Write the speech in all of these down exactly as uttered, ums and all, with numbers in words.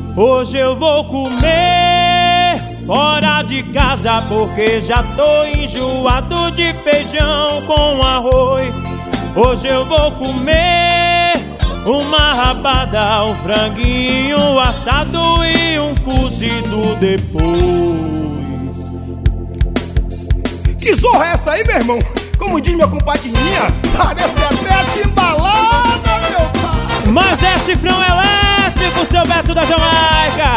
Hoje eu vou comer fora de casa porque já tô enjoado de feijão com arroz. Hoje eu vou comer uma rabada, um franguinho assado e um cozido depois. Que zorra é essa aí, meu irmão? Como diz minha compadinha, parece até embalada, meu pai. Mas é chifrão elétrico, seu Beto da Jamaica.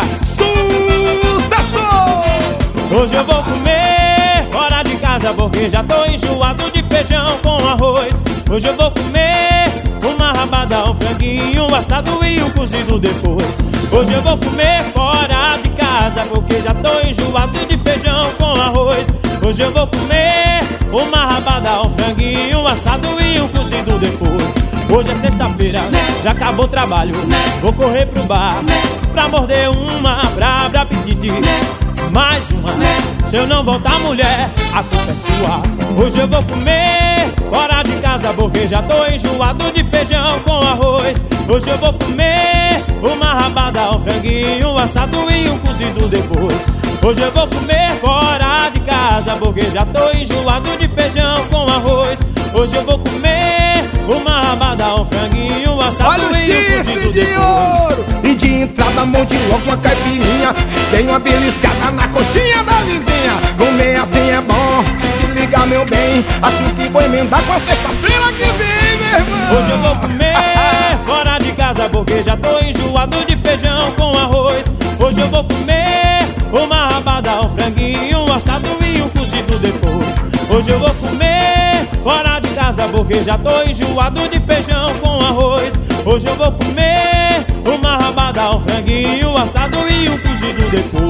Sucesso! Hoje eu vou comer fora de casa porque já tô enjoado de feijão com arroz. Hoje eu vou comer uma rabada, um franguinho assado e um cozido depois. Hoje eu vou comer fora de casa porque já tô enjoado de feijão com arroz. Hoje eu vou comer uma rabada, um franguinho assado e um cozido depois. Hoje é sexta-feira, já acabou o trabalho, vou correr pro bar pra morder uma pra abrir apetite. Mais uma, se eu não voltar mulher, a culpa é sua. Hoje eu vou comer fora de casa porque já tô enjoado de feijão com arroz. Hoje eu vou comer uma rabada, um franguinho assado e um cozido depois. Hoje eu vou comer fora de casa porque já tô enjoado de feijão com arroz. Hoje eu vou comer uma rabada, um franguinho assado Olha o e um cozido de depois. ouro. E de entrada monte logo uma caipirinha, tem uma beliscada na coxinha da vizinha. Comer assim é bom, se liga meu bem, acho que vou emendar com a sexta-feira que vem, meu irmão. Hoje eu vou comer fora de casa porque já tô enjoado de feijão com arroz. Hoje eu vou comer uma rabada, um franguinho assado e um cozido depois. Hoje eu vou comer fora de casa porque já tô enjoado de feijão com arroz. Hoje eu vou comer uma rabada, um franguinho assado e um cozido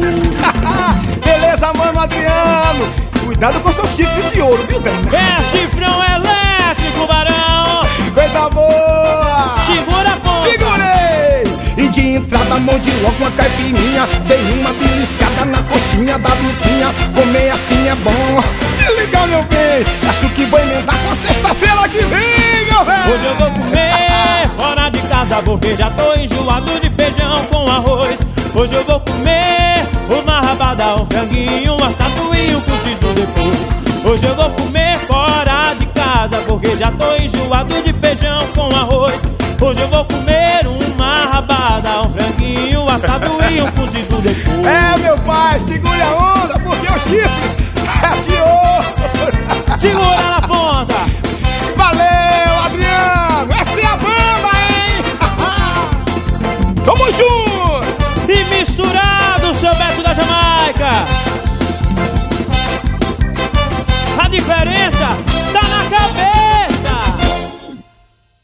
depois. Beleza, mano Adriano. Cuidado com seu chifre de ouro, viu, bem? É chifrão elétrico, varão. Coisa boa. Segura a ponta. Segurei. E de entrada monte logo uma caipirinha, tem uma beliscada na coxinha da vizinha. Comer assim é bom, se liga meu bem, acho que vou emendar com a sexta-feira que vem, meu velho. Hoje eu vou comer fora de casa porque já tô enjoado de feijão com arroz. Hoje eu vou comer uma rabada, um franguinho assado e um cozido depois. Hoje eu vou comer fora de casa porque já tô enjoado de feijão com arroz. Hoje eu vou comer uma rabada, um franguinho assado e um cozido depois. É, meu pai, segure a onda porque o chifre é de ouro. Segura!